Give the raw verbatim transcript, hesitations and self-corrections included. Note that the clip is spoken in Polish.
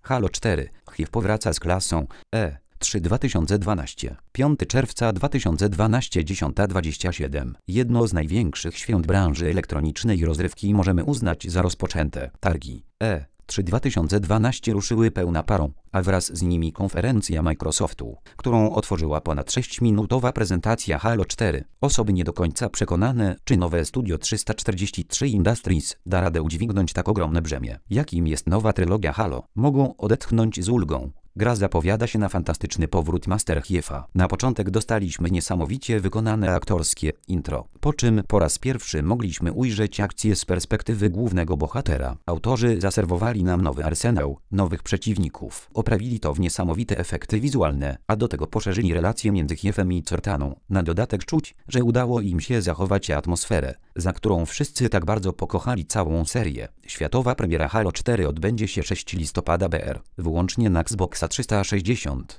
Halo cztery. H I V powraca z klasą E trzy dwa tysiące dwanaście. piątego czerwca dwa tysiące dwanaście, dziesiąta dwadzieścia siedem. Jedno z największych świąt branży elektronicznej i rozrywki możemy uznać za rozpoczęte. Targi E trzy dwa tysiące dwanaście ruszyły pełna parą, a wraz z nimi konferencja Microsoftu, którą otworzyła ponad sześciominutowa prezentacja Halo cztery. Osoby nie do końca przekonane, czy nowe Studio trzysta czterdzieści trzy Industries da radę udźwignąć tak ogromne brzemię, jakim jest nowa trylogia Halo, mogą odetchnąć z ulgą. Gra zapowiada się na fantastyczny powrót Master Chiefa. Na początek dostaliśmy niesamowicie wykonane aktorskie intro, po czym po raz pierwszy mogliśmy ujrzeć akcję z perspektywy głównego bohatera. Autorzy zaserwowali nam nowy arsenał, nowych przeciwników. Oprawili to w niesamowite efekty wizualne, a do tego poszerzyli relacje między Chiefem i Cortaną. Na dodatek czuć, że udało im się zachować atmosferę, za którą wszyscy tak bardzo pokochali całą serię. Światowa premiera Halo cztery odbędzie się szóstego listopada B R, wyłącznie na Xboxa trzysta sześćdziesiąt.